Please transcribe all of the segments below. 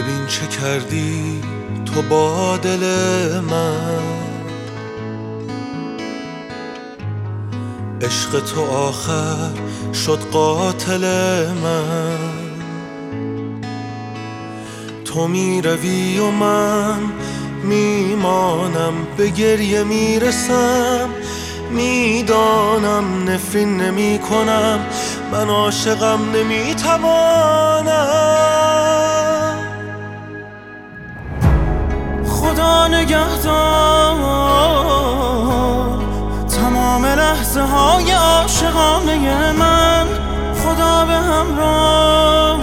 ببین چه کردی تو با دل من، عشق تو آخر شد قاتل من. تو میروی و من میمانم، به گریه میرسم، میدانم نفرین نمی کنم، من عاشقم نمیتوانم. خدا نگهدار تمام لحظه های عاشقانه من، خدا به همراه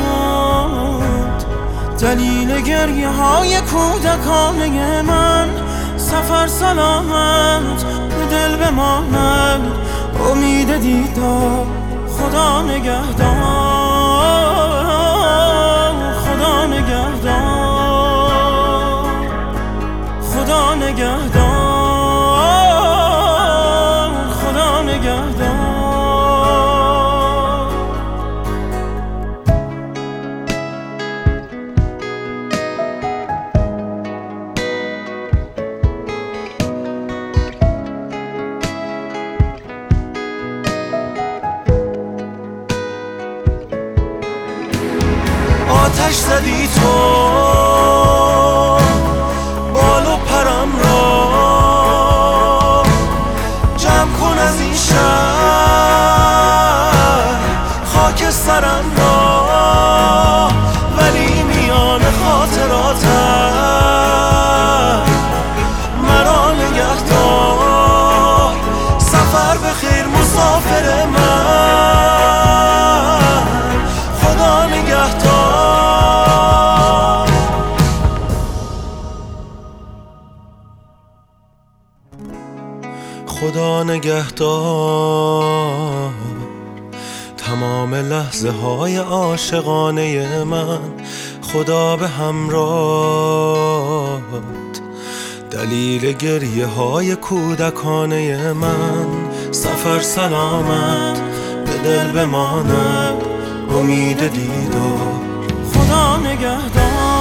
دلیل گریه های کودکانه من. سفر سلامت به دل بماند، امید دیدار خدا نگهدار، خدا نگهدار، خدا نگهدار، خدا نگهدار. آتش زدی تو بال و پرم را، جمع کن از این شهر خاک سرم را، ولی میان خاطراتم مرا نگهدار. سفر بخیر مسافر من، خدا نگهدار. خدا نگهدار تمام لحظه های عاشقانه من، خدا به همراهت دلیل گریه های کودکانه من. سفر سلامت به دل بماند، امید دیدار خدا نگهدار.